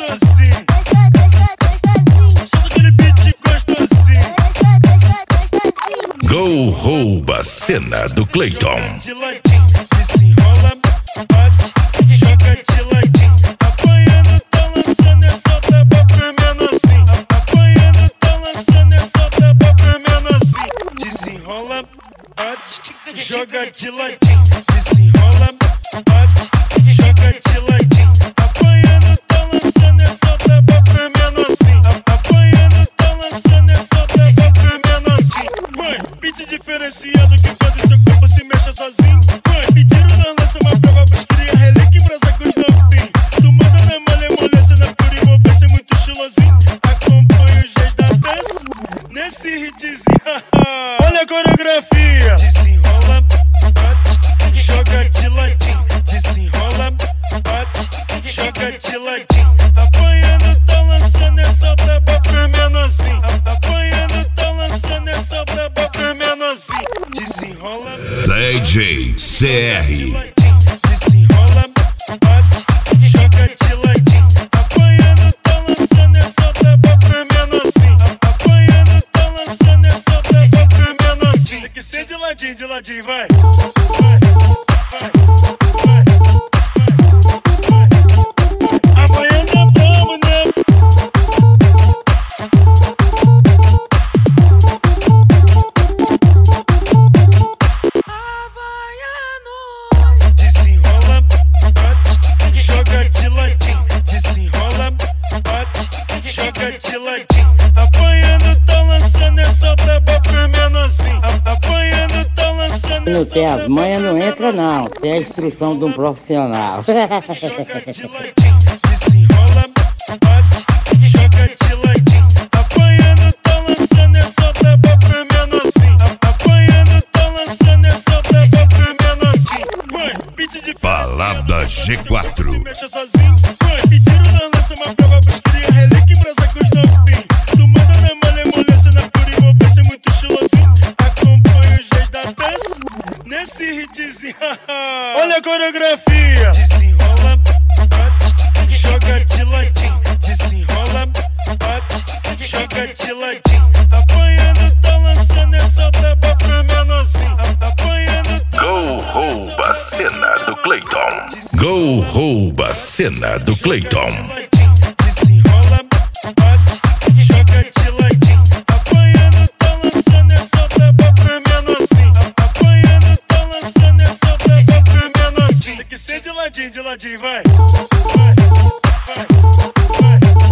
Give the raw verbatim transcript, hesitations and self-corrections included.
gostosinho. Solta aquele beat gostosinho. Go rouba a cena do Clayton. De ladinho, desenrola, bate, joga de ladinho. Apanhando, tá lançando essa taba pro menorzinho. Apanhando, tá lançando essa taba pro menorzinho. Desenrola, bate, joga de ladinho. Desenrola, bate, joga de ladinho. Apanhando, tá lançando essa taba pro menorzinho. Apanhando, tá lançando essa taba pro menorzinho. Vai, beat diferenciado que quando seu corpo se mexe sozinho. Vai, pediram na lança uma prova pros cria, relíquia em brasa com os novinhos. Tu manda na malemolência, na pura envolvência, muito estilosinho. Acompanha os jeito da dança, nesse hitzinho. Olha a coreografia. Desenrola, bate, joga de ladinho. Desenrola, bate, joga de ladinho. Apanhando, tá lançando essa braba pro menorzinho. Apanhando, tá lançando essa braba pro menorzinho. Desenrola, D J C R. desenrola, bate, joga de ladinho. Apanhando, tá lançando essa braba pro menorzinho. Apanhando, tá lançando essa braba pro menorzinho. Tem que ser de ladinho, de ladinho, vai. Vai, vai, vai, vai. Amanhã tá bom, né? Desenrola, bate, joga de ladinho. Desenrola, bate, joga de ladinho. Apanhando, tá lançando essa braba pro menorzinho. Apanhando, tá lançando Não essa tem as braba manhas, pro não entra não. menorzinho. Tem a instrução de um profissional. Joga de ladinho, desenrola, bate, joga de ladinho. Apanhando, tá lançando essa braba pro menorzinho. Apanhando, tá lançando essa braba pro menorzinho. Vai, beat de Balada G quatro. se mexe sozinho. Vai, pediram na lança uma prova pros cria, relíquia em brasa com os novinhos. Tu manda na malemolência, na pura envolvência, muito estilosinho. Acompanha os jeito da dança, nesse hitzinho. Olha a coreografia. Desenrola, bate, joga de ladinho. Desenrola, bate, joga de ladinho. Apanhando, tá lançando essa braba pro menorzinho. Apanhando, tá Go lançando rouba a essa cena do Clayton. Desenrola, Go rouba a cena do Clayton. desenrola, bate, joga de ladinho. Apanhando, tá lançando essa braba pro menorzinho. Apanhando, tá lançando essa braba pro menorzinho. Tem que ser de ladinho, de ladinho, vai. Vai, vai, vai.